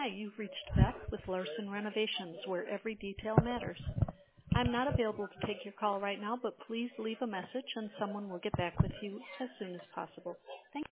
Hi, you've reached Beth with Larson Renovations, where every detail matters. I'm not available to take your call right now, but please leave a message and someone will get back with you as soon as possible. Thank you.